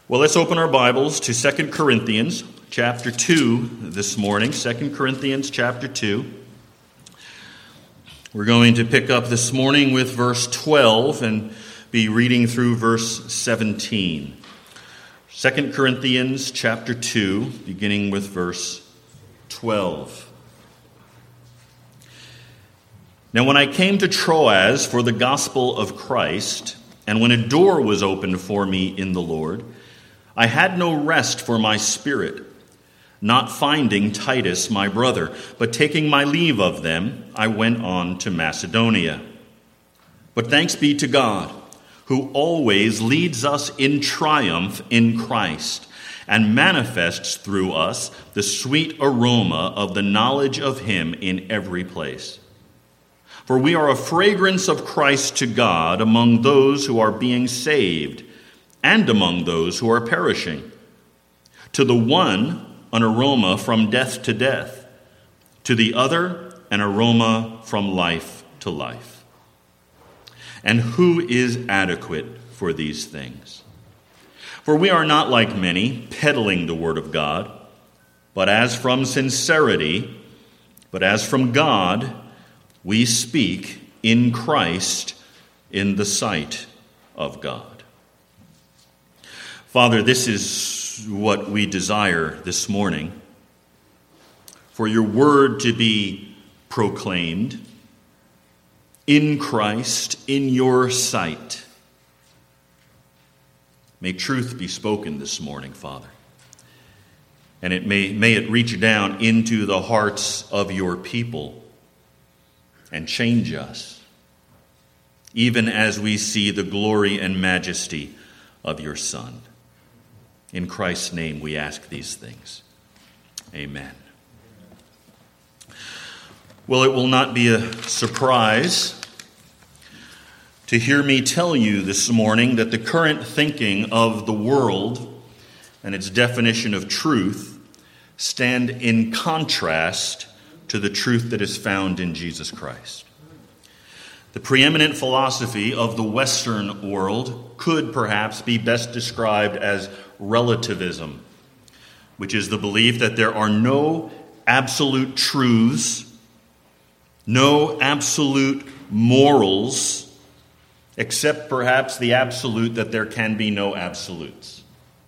Well, let's open our Bibles to 2 Corinthians chapter 2 this morning. 2 Corinthians chapter 2. We're going to pick up this morning with verse 12 and be reading through verse 17. 2 Corinthians chapter 2, beginning with verse 12. Now when I came to Troas for the gospel of Christ, and when a door was opened for me in the Lord, I had no rest for my spirit, not finding Titus my brother, but taking my leave of them, I went on to Macedonia. But thanks be to God, who always leads us in triumph in Christ, and manifests through us the sweet aroma of the knowledge of him in every place. For we are a fragrance of Christ to God among those who are being saved, and among those who are perishing. To the one, an aroma from death to death. To the other, an aroma from life to life. And who is adequate for these things? For we are not like many, peddling the word of God, but as from sincerity, but as from God, we speak in Christ in the sight of God. Father, this is what we desire this morning, for your word to be proclaimed in Christ, in your sight. May truth be spoken this morning, Father, and may it reach down into the hearts of your people and change us, even as we see the glory and majesty of your Son. In Christ's name we ask these things. Amen. Well, it will not be a surprise to hear me tell you this morning that the current thinking of the world and its definition of truth stand in contrast to the truth that is found in Jesus Christ. The preeminent philosophy of the Western world could perhaps be best described as relativism, which is the belief that there are no absolute truths, no absolute morals, except perhaps the absolute that there can be no absolutes.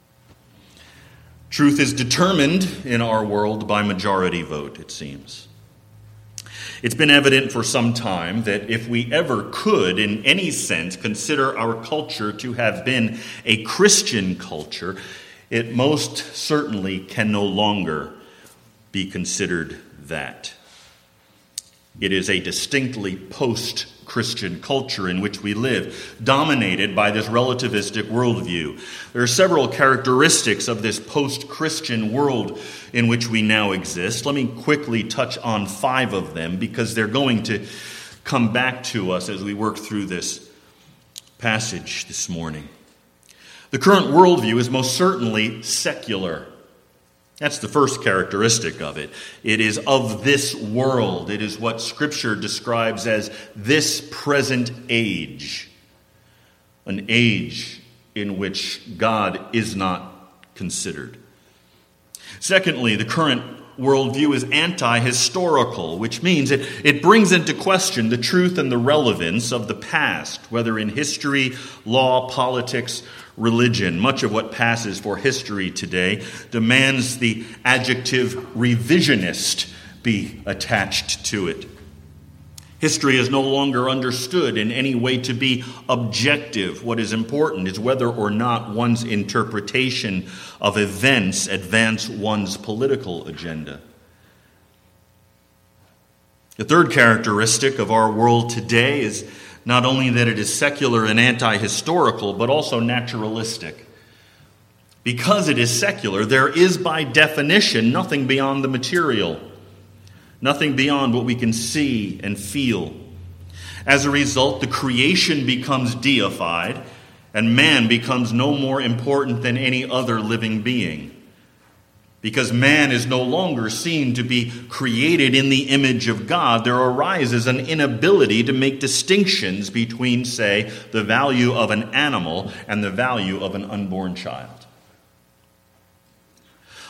Truth is determined in our world by majority vote, it seems. It's been evident for some time that if we ever could, in any sense, consider our culture to have been a Christian culture, it most certainly can no longer be considered that. It is a distinctly post-Christian culture in which we live, dominated by this relativistic worldview. There are several characteristics of this post-Christian world in which we now exist. Let me quickly touch on 5 of them because they're going to come back to us as we work through this passage this morning. The current worldview is most certainly secular. That's the first characteristic of it. It is of this world. It is what Scripture describes as this present age, an age in which God is not considered. Secondly, the current worldview is anti-historical, which means it brings into question the truth and the relevance of the past, whether in history, law, politics, religion. Much of what passes for history today demands the adjective revisionist be attached to it. History is no longer understood in any way to be objective. What is important is whether or not one's interpretation of events advance one's political agenda. The third characteristic of our world today is not only that it is secular and anti-historical, but also naturalistic. Because it is secular, there is by definition nothing beyond the material, nothing beyond what we can see and feel. As a result, the creation becomes deified, and man becomes no more important than any other living being. Because man is no longer seen to be created in the image of God, there arises an inability to make distinctions between, say, the value of an animal and the value of an unborn child.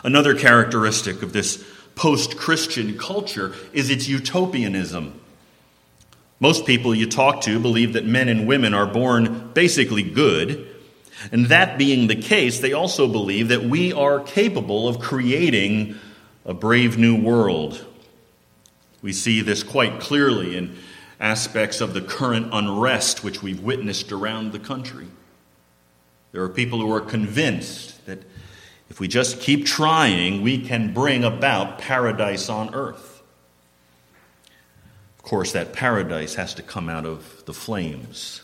Another characteristic of this post-Christian culture is its utopianism. Most people you talk to believe that men and women are born basically good, and that being the case, they also believe that we are capable of creating a brave new world. We see this quite clearly in aspects of the current unrest which we've witnessed around the country. There are people who are convinced that if we just keep trying, we can bring about paradise on earth. Of course, that paradise has to come out of the flames.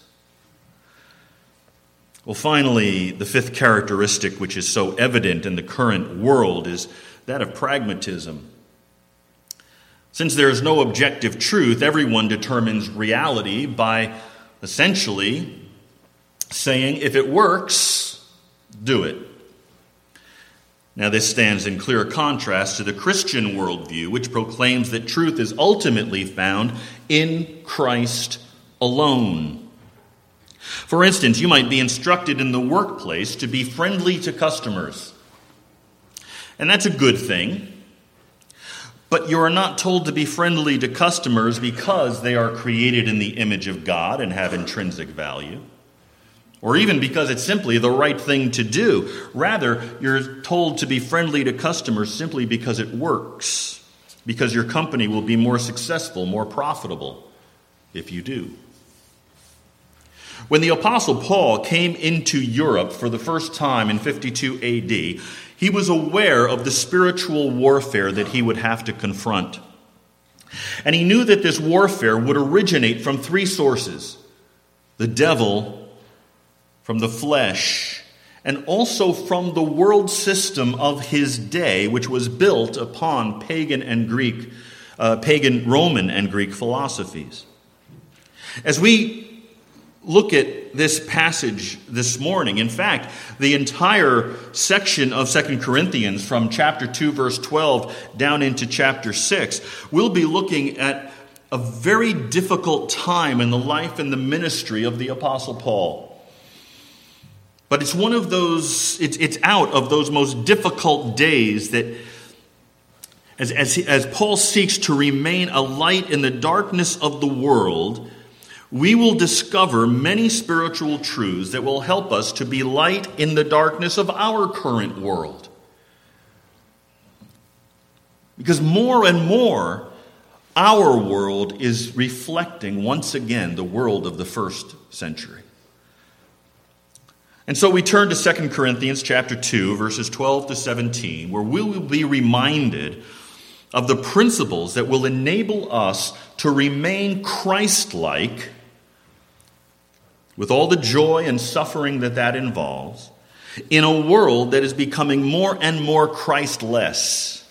Well, finally, the fifth characteristic which is so evident in the current world is that of pragmatism. Since there is no objective truth, everyone determines reality by essentially saying, if it works, do it. Now, this stands in clear contrast to the Christian worldview, which proclaims that truth is ultimately found in Christ alone. For instance, you might be instructed in the workplace to be friendly to customers. And that's a good thing. But you are not told to be friendly to customers because they are created in the image of God and have intrinsic value, or even because it's simply the right thing to do. Rather, you're told to be friendly to customers simply because it works, because your company will be more successful, more profitable if you do. When the Apostle Paul came into Europe for the first time in 52 AD, he was aware of the spiritual warfare that he would have to confront. And he knew that this warfare would originate from three sources: the devil, from the flesh, and also from the world system of his day, which was built upon pagan Roman and Greek philosophies. As we look at this passage this morning, in fact, the entire section of 2 Corinthians from chapter 2, verse 12 down into chapter 6, we'll be looking at a very difficult time in the life and the ministry of the Apostle Paul. But it's one of those, it's out of those most difficult days that as Paul seeks to remain a light in the darkness of the world, we will discover many spiritual truths that will help us to be light in the darkness of our current world. Because more and more, our world is reflecting once again the world of the first century. And so we turn to 2 Corinthians chapter 2, verses 12 to 17, where we will be reminded of the principles that will enable us to remain Christ-like with all the joy and suffering that involves in a world that is becoming more and more Christ-less.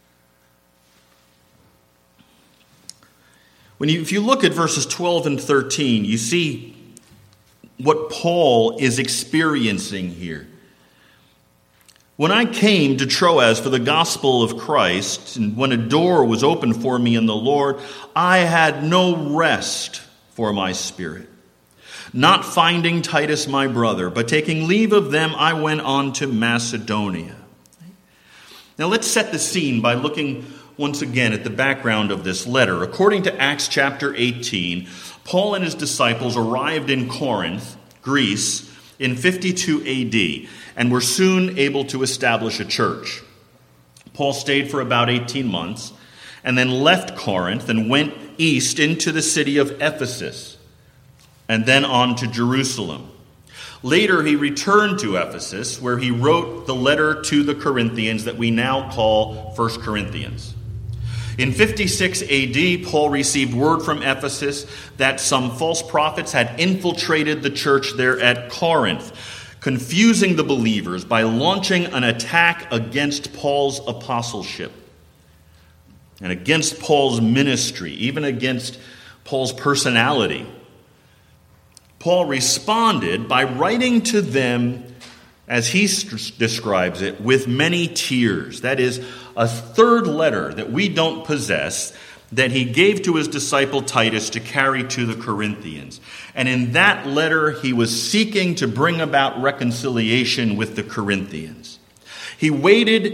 If you look at verses 12 and 13, you see what Paul is experiencing here. When I came to Troas for the gospel of Christ, and when a door was opened for me in the Lord, I had no rest for my spirit, not finding Titus my brother, but taking leave of them, I went on to Macedonia. Now let's set the scene by looking once again at the background of this letter. According to Acts chapter 18, Paul and his disciples arrived in Corinth, Greece, in 52 AD, and were soon able to establish a church. Paul stayed for about 18 months, and then left Corinth and went east into the city of Ephesus, and then on to Jerusalem. Later, he returned to Ephesus, where he wrote the letter to the Corinthians that we now call 1 Corinthians. In 56 AD, Paul received word from Ephesus that some false prophets had infiltrated the church there at Corinth, confusing the believers by launching an attack against Paul's apostleship and against Paul's ministry, even against Paul's personality. Paul responded by writing to them, as he describes it, with many tears. That is, a third letter that we don't possess that he gave to his disciple Titus to carry to the Corinthians. And in that letter, he was seeking to bring about reconciliation with the Corinthians. He waited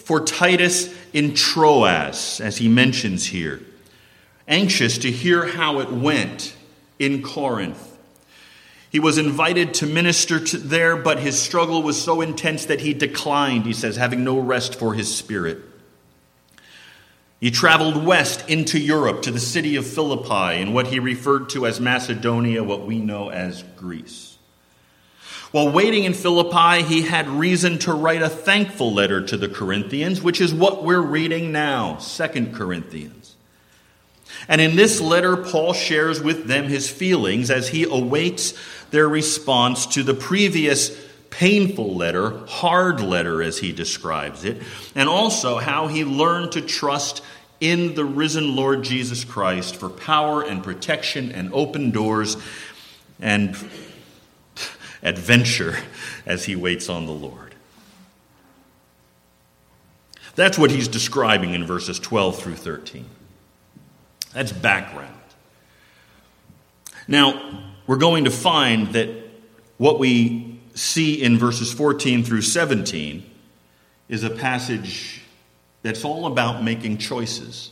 for Titus in Troas, as he mentions here, anxious to hear how it went in Corinth. He was invited to minister there, but his struggle was so intense that he declined, he says, having no rest for his spirit. He traveled west into Europe to the city of Philippi in what he referred to as Macedonia, what we know as Greece. While waiting in Philippi, he had reason to write a thankful letter to the Corinthians, which is what we're reading now, 2 Corinthians. And in this letter, Paul shares with them his feelings as he awaits their response to the previous painful letter, hard letter as he describes it, and also how he learned to trust in the risen Lord Jesus Christ for power and protection and open doors and adventure as he waits on the Lord. That's what he's describing in verses 12 through 13. That's background. Now, we're going to find that what we see in verses 14 through 17 is a passage that's all about making choices.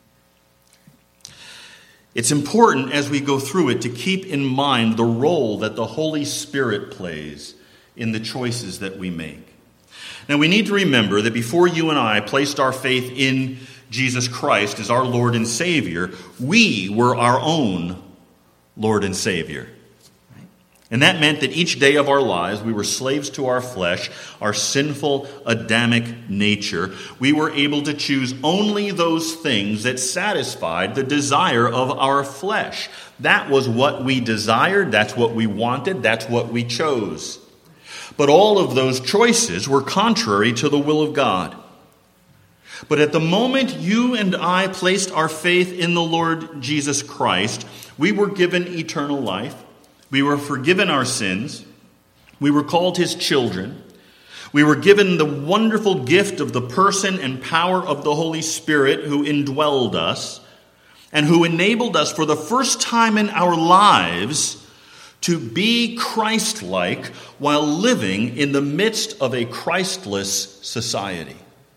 It's important as we go through it to keep in mind the role that the Holy Spirit plays in the choices that we make. Now, we need to remember that before you and I placed our faith in Jesus Christ as our Lord and Savior, we were our own Lord and Savior. And that meant that each day of our lives, we were slaves to our flesh, our sinful Adamic nature. We were able to choose only those things that satisfied the desire of our flesh. That was what we desired, that's what we wanted, that's what we chose. But all of those choices were contrary to the will of God. But at the moment you and I placed our faith in the Lord Jesus Christ, we were given eternal life. We were forgiven our sins. We were called his children. We were given the wonderful gift of the person and power of the Holy Spirit who indwelled us and who enabled us for the first time in our lives to be Christ-like while living in the midst of a Christless society.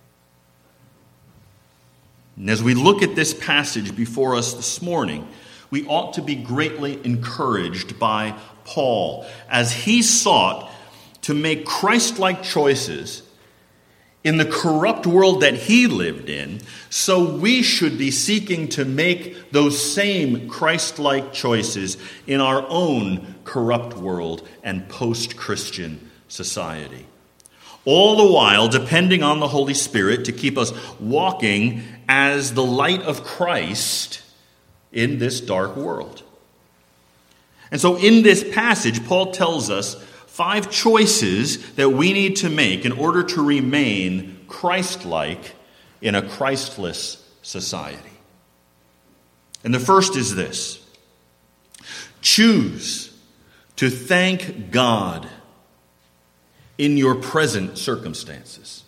And as we look at this passage before us this morning, we ought to be greatly encouraged by Paul as he sought to make Christ-like choices in the corrupt world that he lived in, so we should be seeking to make those same Christ-like choices in our own corrupt world and post-Christian society. All the while depending on the Holy Spirit to keep us walking as the light of Christ in this dark world. And so in this passage, Paul tells us 5 choices that we need to make in order to remain Christ-like in a Christless society. And the first is this: choose to thank God in your present circumstances.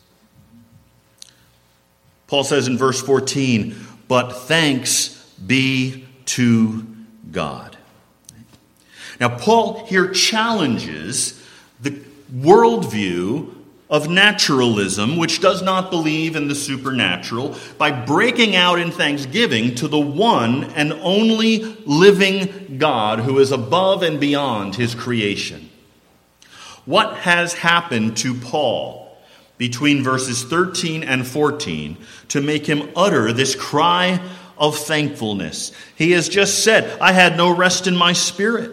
Paul says in verse 14, "But thanks be to God." Now, Paul here challenges the worldview of naturalism, which does not believe in the supernatural, by breaking out in thanksgiving to the one and only living God who is above and beyond his creation. What has happened to Paul between verses 13 and 14 to make him utter this cry of thankfulness? He has just said, "I had no rest in my spirit."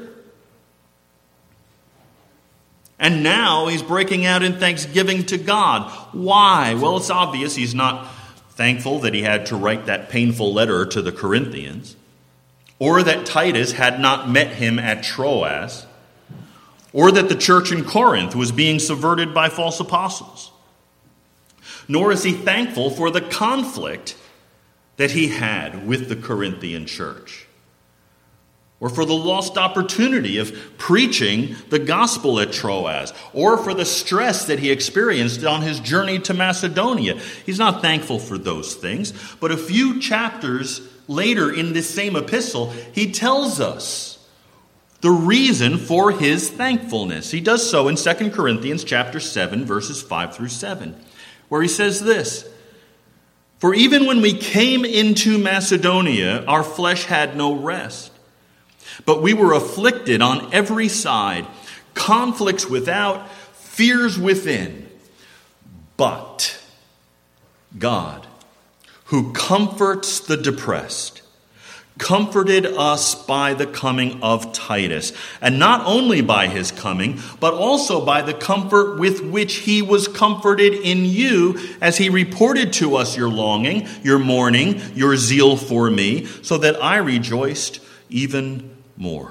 And now he's breaking out in thanksgiving to God. Why? Well, it's obvious he's not thankful that he had to write that painful letter to the Corinthians, or that Titus had not met him at Troas, or that the church in Corinth was being subverted by false apostles. Nor is he thankful for the conflict that he had with the Corinthian church, or for the lost opportunity of preaching the gospel at Troas, or for the stress that he experienced on his journey to Macedonia. He's not thankful for those things. But a few chapters later in this same epistle, he tells us the reason for his thankfulness. He does so in 2 Corinthians chapter 7, verses 5 through 7, where he says this, "For even when we came into Macedonia, our flesh had no rest. But we were afflicted on every side, conflicts without, fears within. But God, who comforts the depressed, comforted us by the coming of Titus, and not only by his coming, but also by the comfort with which he was comforted in you, as he reported to us your longing, your mourning, your zeal for me, so that I rejoiced even more."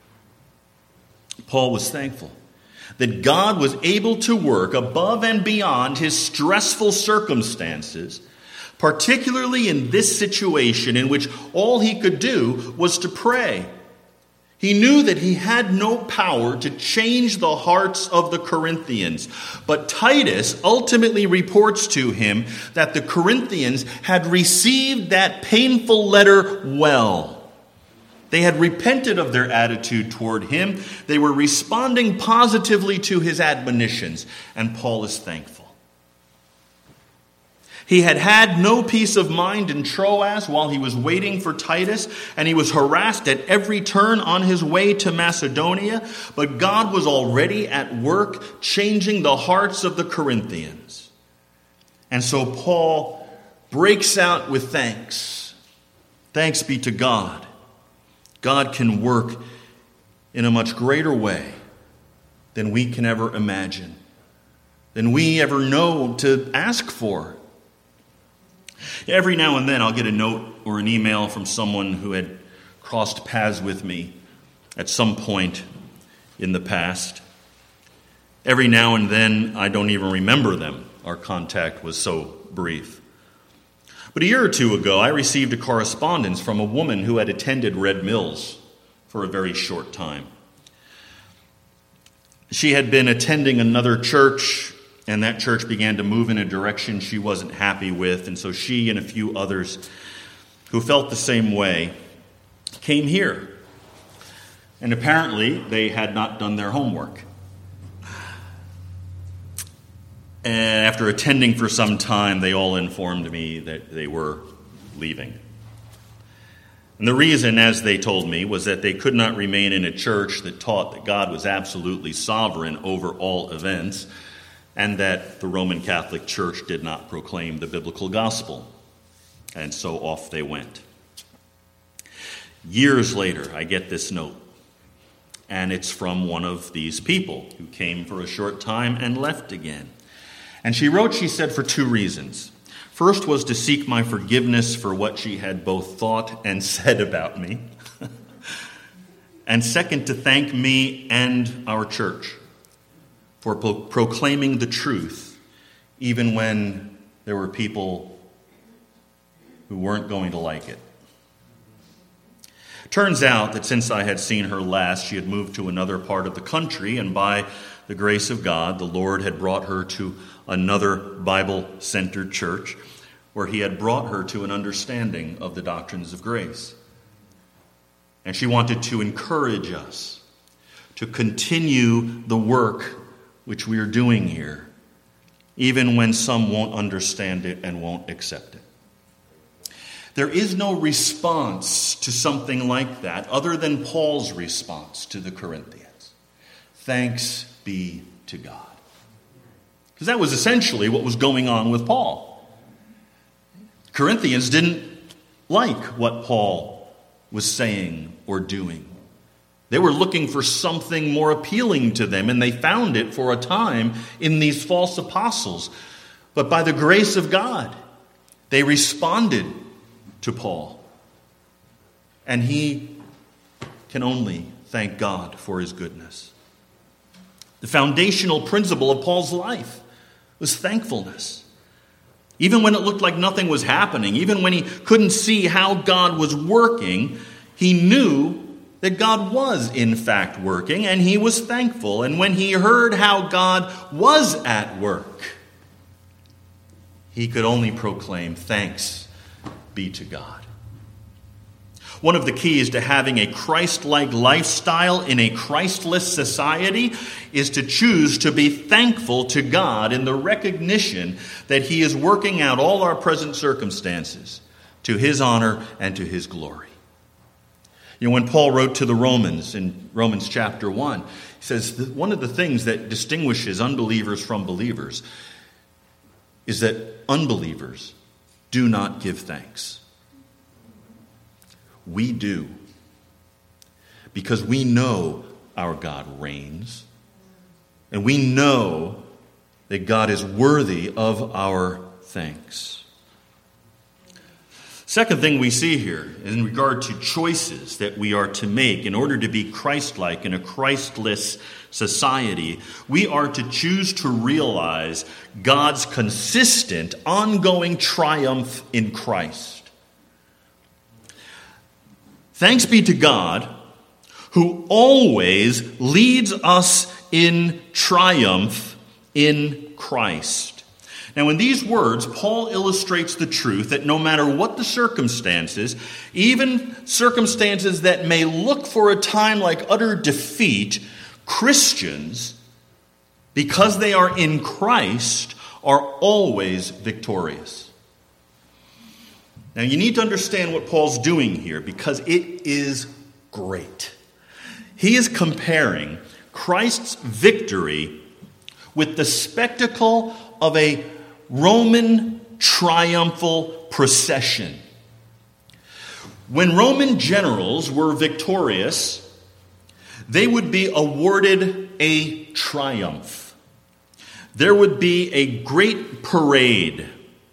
Paul was thankful that God was able to work above and beyond his stressful circumstances, particularly in this situation in which all he could do was to pray. He knew that he had no power to change the hearts of the Corinthians, but Titus ultimately reports to him that the Corinthians had received that painful letter well. They had repented of their attitude toward him. They were responding positively to his admonitions, and Paul is thankful. He had had no peace of mind in Troas while he was waiting for Titus, and he was harassed at every turn on his way to Macedonia, but God was already at work changing the hearts of the Corinthians. And so Paul breaks out with thanks. Thanks be to God. God can work in a much greater way than we can ever imagine, than we ever know to ask for. Every now and then I'll get a note or an email from someone who had crossed paths with me at some point in the past. Every now and then I don't even remember them. Our contact was so brief. But a year or two ago, I received a correspondence from a woman who had attended Red Mills for a very short time. She had been attending another church, and that church began to move in a direction she wasn't happy with, and so she and a few others who felt the same way came here. And apparently, they had not done their homework. And after attending for some time, they all informed me that they were leaving. And the reason, as they told me, was that they could not remain in a church that taught that God was absolutely sovereign over all events, and that the Roman Catholic Church did not proclaim the biblical gospel. And so off they went. Years later, I get this note, and it's from one of these people who came for a short time and left again. And she wrote, she said, for two reasons. First was to seek my forgiveness for what she had both thought and said about me. And second, to thank me and our church for proclaiming the truth, even when there were people who weren't going to like it. Turns out that since I had seen her last, she had moved to another part of the country, and by the grace of God, the Lord had brought her to another Bible-centered church where he had brought her to an understanding of the doctrines of grace. And she wanted to encourage us to continue the work which we are doing here, even when some won't understand it and won't accept it. There is no response to something like that other than Paul's response to the Corinthians. Thanks be to God. Because that was essentially what was going on with Paul. Corinthians didn't like what Paul was saying or doing. They were looking for something more appealing to them, and they found it for a time in these false apostles. But by the grace of God, they responded to Paul. And he can only thank God for his goodness. The foundational principle of Paul's life was thankfulness. Even when it looked like nothing was happening, even when he couldn't see how God was working, he knew that God was in fact working, and he was thankful. And when he heard how God was at work, he could only proclaim, thanks be to God. One of the keys to having a Christ-like lifestyle in a Christless society is to choose to be thankful to God in the recognition that He is working out all our present circumstances to His honor and to His glory. You know, when Paul wrote to the Romans in Romans chapter 1, he says that one of the things that distinguishes unbelievers from believers is that unbelievers do not give thanks. We do. Because we know our God reigns. And we know that God is worthy of our thanks. Second thing we see here is in regard to choices that we are to make in order to be Christ-like in a Christless society. We are to choose to realize God's consistent, ongoing triumph in Christ. Thanks be to God, who always leads us in triumph in Christ. Now, in these words, Paul illustrates the truth that no matter what the circumstances, even circumstances that may look for a time like utter defeat, Christians, because they are in Christ, are always victorious. Now, you need to understand what Paul's doing here because it is great. He is comparing Christ's victory with the spectacle of a Roman triumphal procession. When Roman generals were victorious, they would be awarded a triumph. There would be a great parade.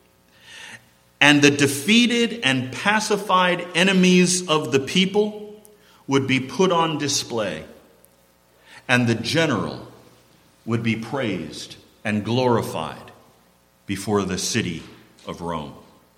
And the defeated and pacified enemies of the people would be put on display. And the general would be praised and glorified before the city of Rome.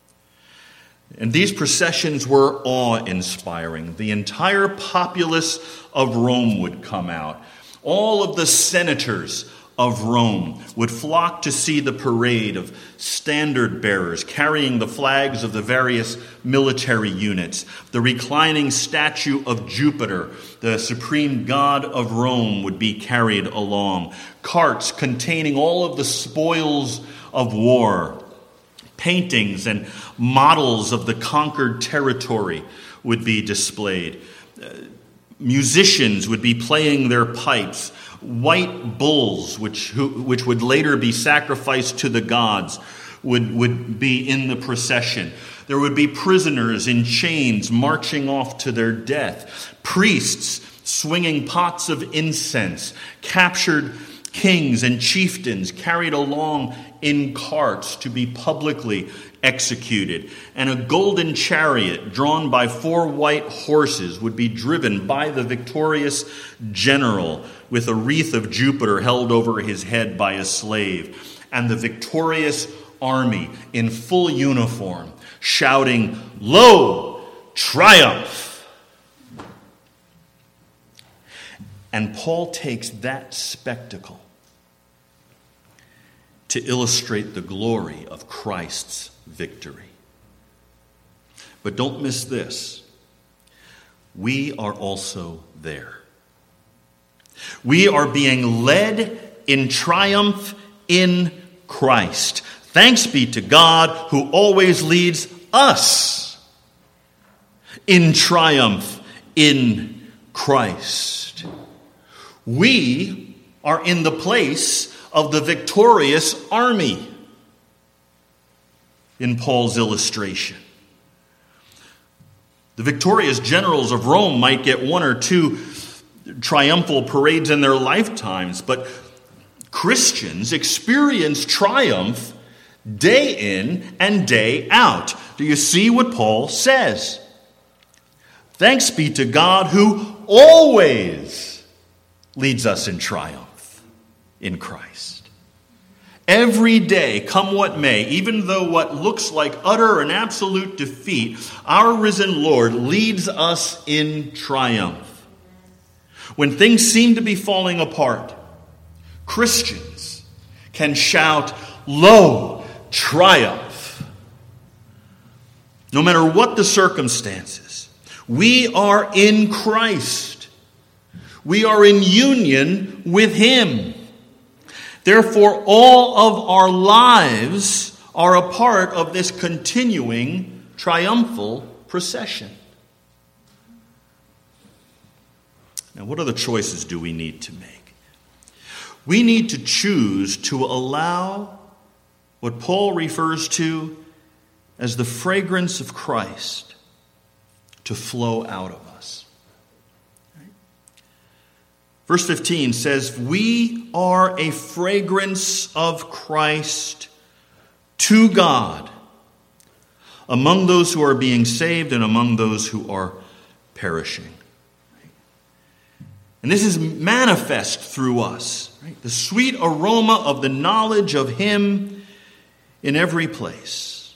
And these processions were awe-inspiring. The entire populace of Rome would come out. All of the senators of Rome would flock to see the parade of standard bearers carrying the flags of the various military units. The reclining statue of Jupiter, the supreme god of Rome, would be carried along. Carts containing all of the spoils of war, paintings and models of the conquered territory would be displayed. Musicians would be playing their pipes. White bulls, which would later be sacrificed to the gods, would be in the procession. There would be prisoners in chains marching off to their death. Priests swinging pots of incense. Captured kings and chieftains carried along in carts to be publicly executed. And a golden chariot drawn by 4 white horses would be driven by the victorious general with a wreath of Jupiter held over his head by a slave. And the victorious army in full uniform shouting, "Lo, triumph!" And Paul takes that spectacle to illustrate the glory of Christ's victory. But don't miss this. We are also there. We are being led in triumph in Christ. Thanks be to God who always leads us in triumph in Christ. We are in the place of the victorious army in Paul's illustration. The victorious generals of Rome might get 1 or 2 triumphal parades in their lifetimes, but Christians experience triumph day in and day out. Do you see what Paul says? Thanks be to God who always leads us in triumph in Christ. Every day, come what may, even though what looks like utter and absolute defeat, our risen Lord leads us in triumph. When things seem to be falling apart, Christians can shout, "Lo, triumph!" No matter what the circumstances, We are in Christ. We are in union with Him. Therefore, all of our lives are a part of this continuing triumphal procession. Now, what other choices do we need to make? We need to choose to allow what Paul refers to as the fragrance of Christ to flow out of us. Verse 15 says, "We are a fragrance of Christ to God among those who are being saved and among those who are perishing." And this is manifest through us, right? The sweet aroma of the knowledge of Him in every place.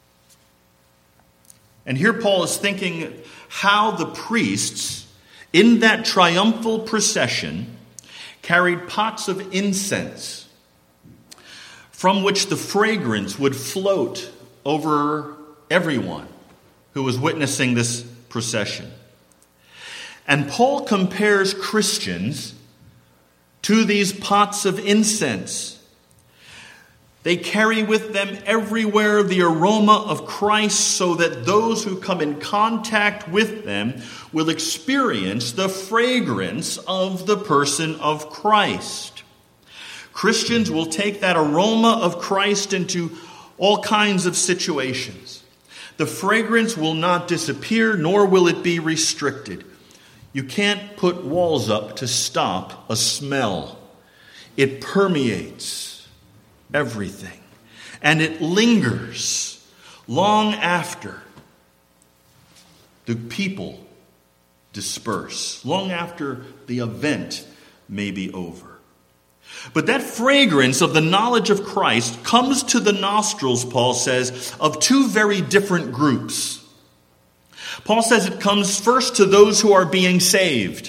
And here Paul is thinking how the priests in that triumphal procession carried pots of incense from which the fragrance would float over everyone who was witnessing this procession. And Paul compares Christians to these pots of incense. They carry with them everywhere the aroma of Christ so that those who come in contact with them will experience the fragrance of the person of Christ. Christians will take that aroma of Christ into all kinds of situations. The fragrance will not disappear, nor will it be restricted. You can't put walls up to stop a smell. It permeates everything. And it lingers long after the people disperse, long after the event may be over. But that fragrance of the knowledge of Christ comes to the nostrils, Paul says, of two very different groups. Paul says it comes first to those who are being saved.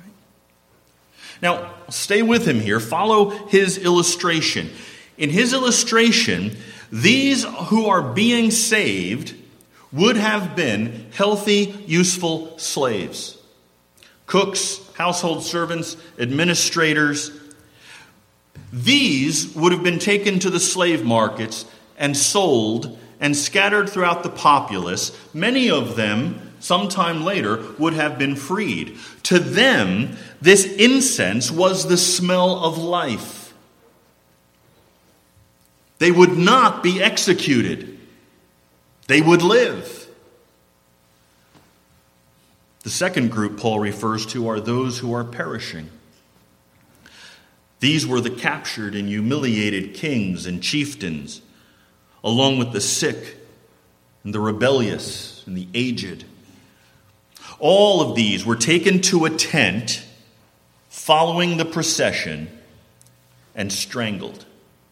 Now, stay with him here. Follow his illustration. In his illustration, these who are being saved would have been healthy, useful slaves. Cooks, household servants, administrators. These would have been taken to the slave markets and sold and scattered throughout the populace. Many of them, sometime later, would have been freed. To them, this incense was the smell of life. They would not be executed. They would live. The second group Paul refers to are those who are perishing. These were the captured and humiliated kings and chieftains, along with the sick and the rebellious and the aged. All of these were taken to a tent following the procession and strangled.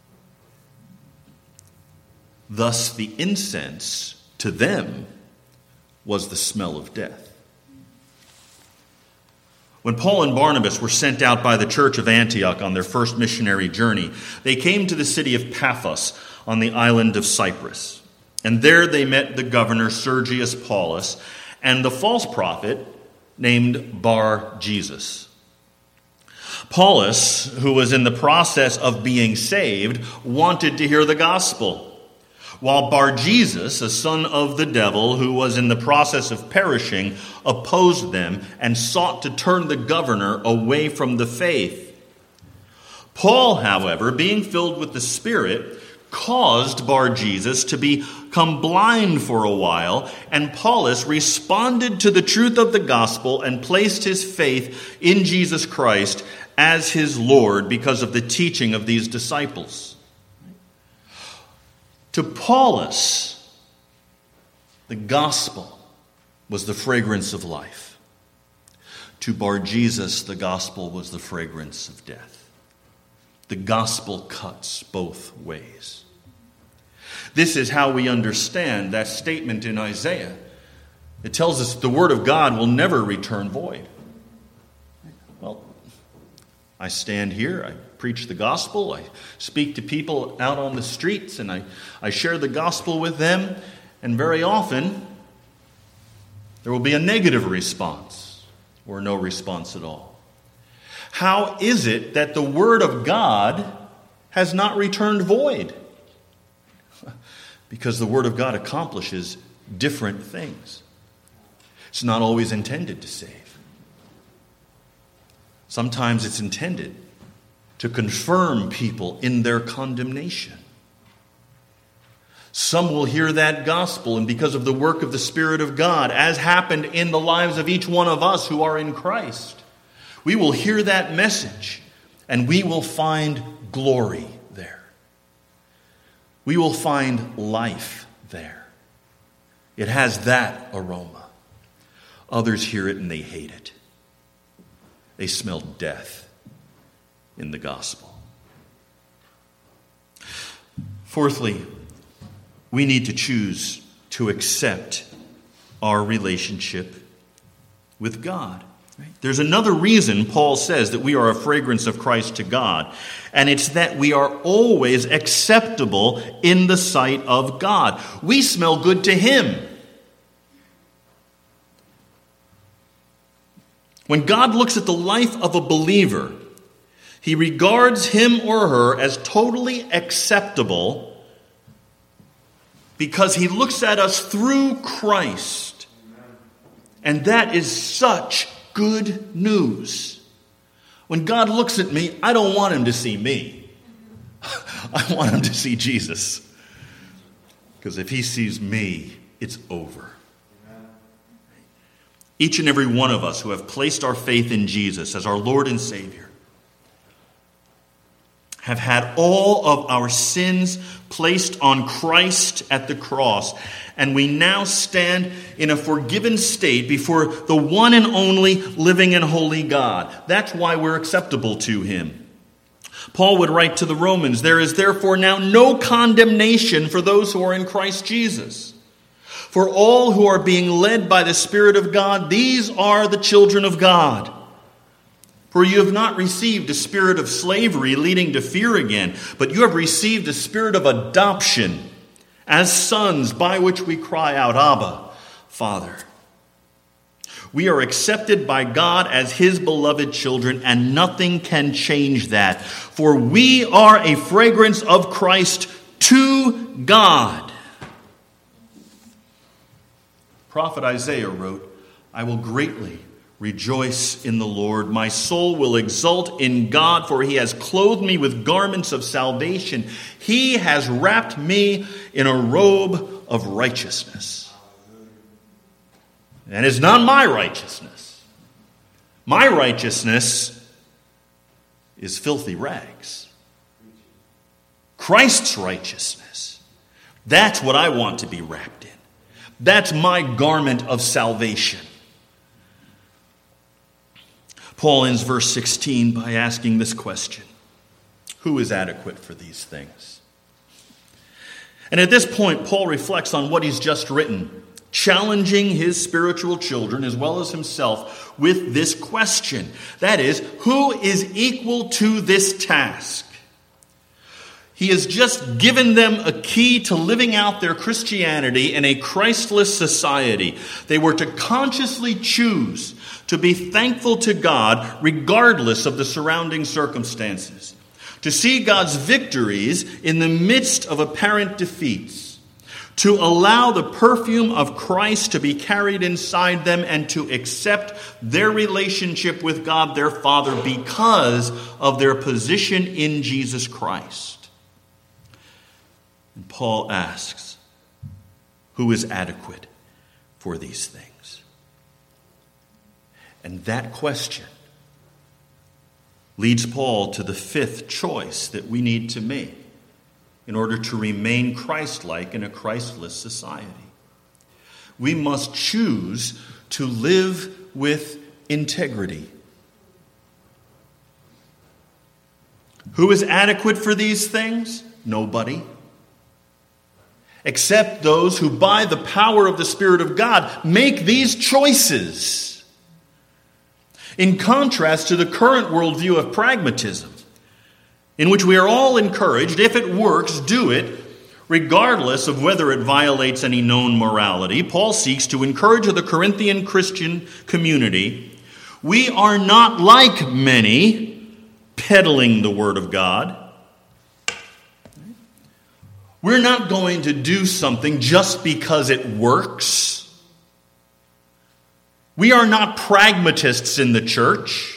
Thus, the incense to them was the smell of death. When Paul and Barnabas were sent out by the church of Antioch on their first missionary journey, they came to the city of Paphos on the island of Cyprus. And there they met the governor Sergius Paulus and the false prophet named Bar-Jesus. Paulus, who was in the process of being saved, wanted to hear the gospel, while Bar-Jesus, a son of the devil who was in the process of perishing, opposed them and sought to turn the governor away from the faith. Paul, however, being filled with the Spirit, caused Bar-Jesus to become blind for a while, and Paulus responded to the truth of the gospel and placed his faith in Jesus Christ as his Lord because of the teaching of these disciples. To Paulus, the gospel was the fragrance of life. To Bar-Jesus, the gospel was the fragrance of death. The gospel cuts both ways. This is how we understand that statement in Isaiah. It tells us the word of God will never return void. Well, I stand here, I preach the gospel, I speak to people out on the streets, and I share the gospel with them, and very often There will be a negative response or no response at all. How is it that the Word of God has not returned void? Because the Word of God accomplishes different things. It's not always intended to save. Sometimes it's intended to confirm people in their condemnation. Some will hear that gospel, and because of the work of the Spirit of God, as happened in the lives of each one of us who are in Christ, we will hear that message, and we will find glory there. We will find life there. It has that aroma. Others hear it and they hate it. They smell death in the gospel. Fourthly, we need to choose to accept our relationship with God. There's another reason Paul says that we are a fragrance of Christ to God, and it's that we are always acceptable in the sight of God. We smell good to Him. When God looks at the life of a believer, He regards him or her as totally acceptable because He looks at us through Christ. And that is such good news. When God looks at me, I don't want Him to see me. I want Him to see Jesus. Because if He sees me, it's over. Each and every one of us who have placed our faith in Jesus as our Lord and Savior have had all of our sins placed on Christ at the cross, and we now stand in a forgiven state before the one and only living and holy God. That's why we're acceptable to Him. Paul would write to the Romans, "There is therefore now no condemnation for those who are in Christ Jesus. For all who are being led by the Spirit of God, these are the children of God. For you have not received a spirit of slavery leading to fear again, but you have received a spirit of adoption as sons, by which we cry out, Abba, Father." We are accepted by God as His beloved children, and nothing can change that. For we are a fragrance of Christ to God. Prophet Isaiah wrote, "I will greatly rejoice in the Lord. My soul will exult in God, for He has clothed me with garments of salvation. He has wrapped me in a robe of righteousness." And it's not my righteousness. My righteousness is filthy rags. Christ's righteousness, that's what I want to be wrapped in. That's my garment of salvation. Paul ends verse 16 by asking this question: who is adequate for these things? And at this point, Paul reflects on what he's just written, challenging his spiritual children as well as himself with this question. That is, who is equal to this task? He has just given them a key to living out their Christianity in a Christless society. They were to consciously choose to be thankful to God regardless of the surrounding circumstances, to see God's victories in the midst of apparent defeats, to allow the perfume of Christ to be carried inside them, and to accept their relationship with God their Father because of their position in Jesus Christ. And Paul asks, who is adequate for these things? And that question leads Paul to the fifth choice that we need to make in order to remain Christ-like in a Christless society. We must choose to live with integrity. Who is adequate for these things? Nobody. Except those who, by the power of the Spirit of God, make these choices. In contrast to the current worldview of pragmatism, in which we are all encouraged, if it works, do it, Regardless of whether it violates any known morality, Paul seeks to encourage the Corinthian Christian community. We are not like many peddling the Word of God. We're not going to do something just because it works. We are not pragmatists in the church.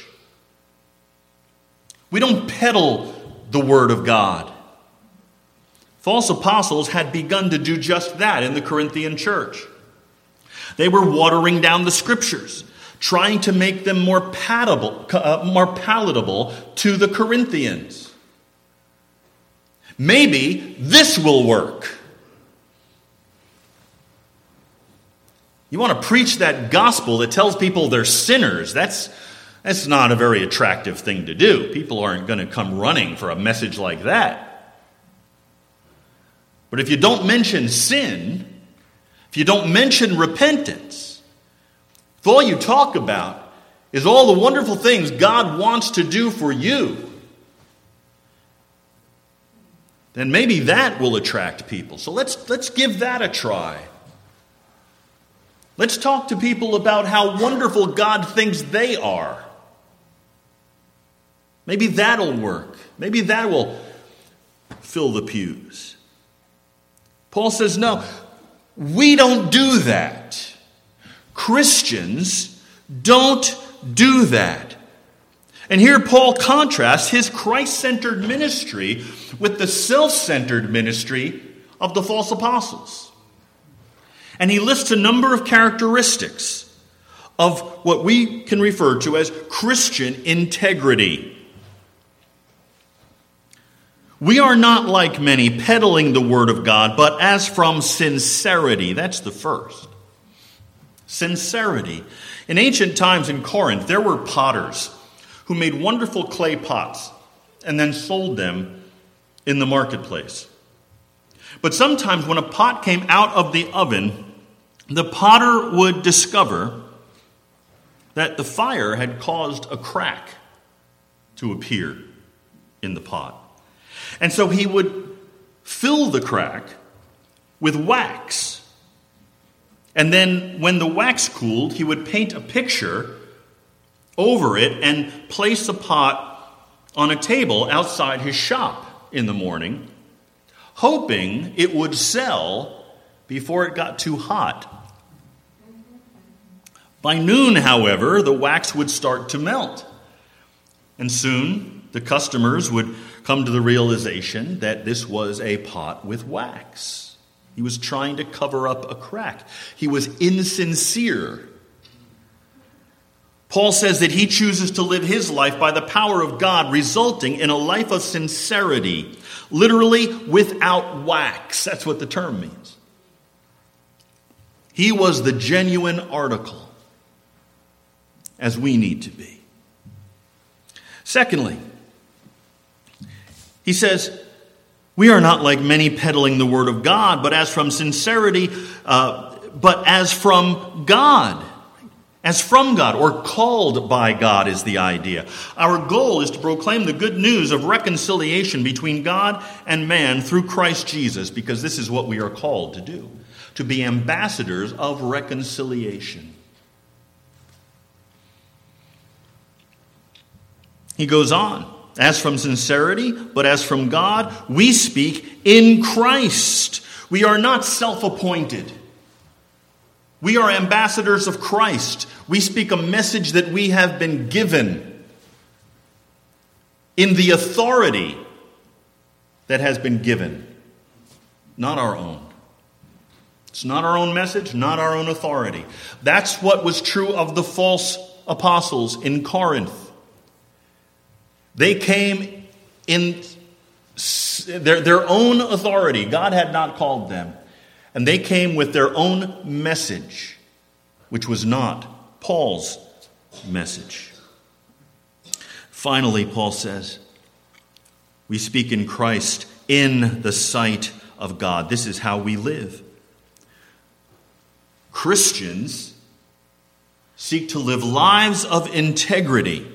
We don't peddle the Word of God. False apostles had begun to do just that in the Corinthian church. They were watering down the Scriptures, trying to make them more palatable to the Corinthians. Maybe this will work. You want to preach that gospel that tells people they're sinners. That's not a very attractive thing to do. People aren't going to come running for a message like that. But if you don't mention sin, if you don't mention repentance, if all you talk about is all the wonderful things God wants to do for you, then maybe that will attract people. So let's give that a try. Let's talk to people about how wonderful God thinks they are. Maybe that'll work. Maybe that will fill the pews. Paul says, no, we don't do that. Christians don't do that. And here Paul contrasts his Christ-centered ministry with the self-centered ministry of the false apostles. And he lists a number of characteristics of what we can refer to as Christian integrity. We are not like many peddling the Word of God, but as from sincerity. That's the first. Sincerity. In ancient times in Corinth, there were potters who made wonderful clay pots and then sold them in the marketplace. But sometimes when a pot came out of the oven, the potter would discover that the fire had caused a crack to appear in the pot. And so he would fill the crack with wax. And then when the wax cooled, he would paint a picture over it and place the pot on a table outside his shop in the morning, hoping it would sell before it got too hot. By noon, however, the wax would start to melt. And soon the customers would come to the realization that this was a pot with wax. He was trying to cover up a crack. He was insincere. Paul says that he chooses to live his life by the power of God, resulting in a life of sincerity, literally without wax. That's what the term means. He was the genuine article, as we need to be. Secondly, he says, we are not like many peddling the Word of God, but as from sincerity, but as from God. As from God, or called by God is the idea. Our goal is to proclaim the good news of reconciliation between God and man through Christ Jesus, because this is what we are called to do, to be ambassadors of reconciliation. He goes on. As from sincerity, but as from God, we speak in Christ. We are not self-appointed. We are ambassadors of Christ. We speak a message that we have been given in the authority that has been given, not our own. It's not our own message, not our own authority. That's what was true of the false apostles in Corinth. They came in their own authority. God had not called them. And they came with their own message, which was not Paul's message. Finally, Paul says, we speak in Christ in the sight of God. This is how we live. Christians seek to live lives of integrity.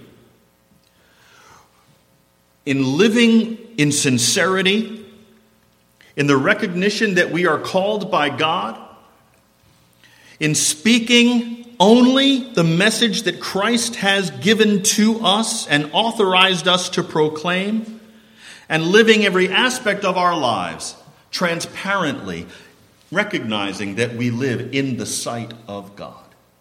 In living in sincerity, in the recognition that we are called by God, in speaking only the message that Christ has given to us and authorized us to proclaim, and living every aspect of our lives transparently, recognizing that we live in the sight of God.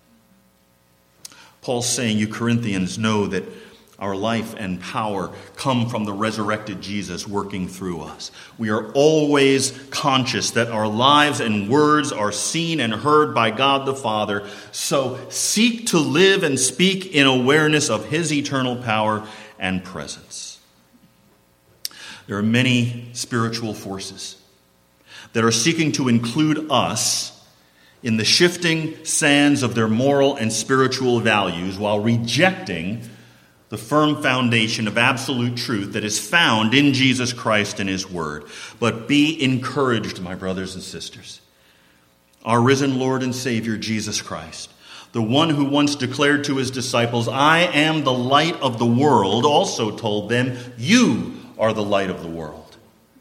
Paul's saying, you Corinthians, know that our life and power come from the resurrected Jesus working through us. We are always conscious that our lives and words are seen and heard by God the Father. So seek to live and speak in awareness of his eternal power and presence. There are many spiritual forces that are seeking to include us in the shifting sands of their moral and spiritual values while rejecting the firm foundation of absolute truth that is found in Jesus Christ and his word. But be encouraged, my brothers and sisters. Our risen Lord and Savior, Jesus Christ, the one who once declared to his disciples, I am the light of the world, also told them, you are the light of the world.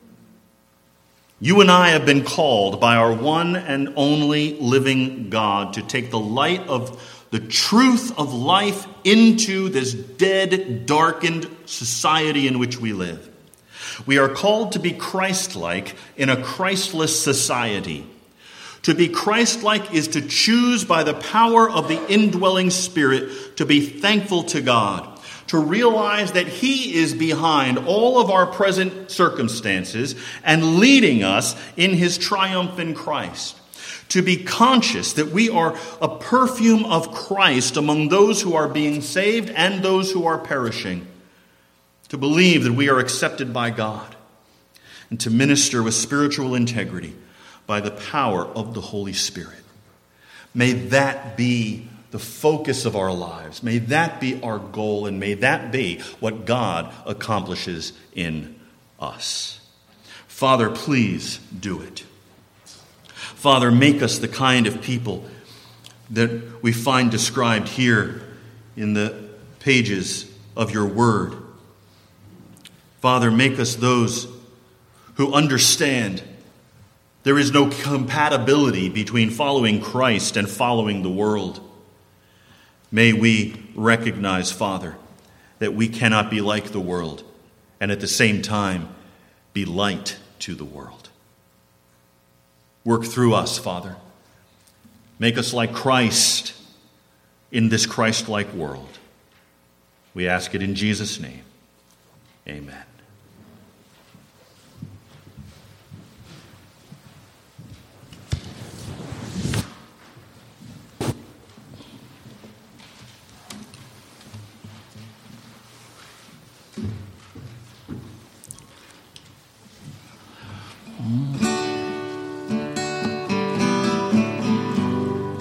You and I have been called by our one and only living God to take the light of the truth of life into this dead, darkened society in which we live. We are called to be Christ-like in a Christless society. To be Christ-like is to choose by the power of the indwelling Spirit to be thankful to God, to realize that he is behind all of our present circumstances and leading us in his triumph in Christ. To be conscious that we are a perfume of Christ among those who are being saved and those who are perishing. To believe that we are accepted by God. And to minister with spiritual integrity by the power of the Holy Spirit. May that be the focus of our lives. May that be our goal, and may that be what God accomplishes in us. Father, please do it. Father, make us the kind of people that we find described here in the pages of your word. Father, make us those who understand there is no compatibility between following Christ and following the world. May we recognize, Father, that we cannot be like the world and at the same time be light to the world. Work through us, Father. Make us like Christ in this Christ-like world. We ask it in Jesus' name. Amen.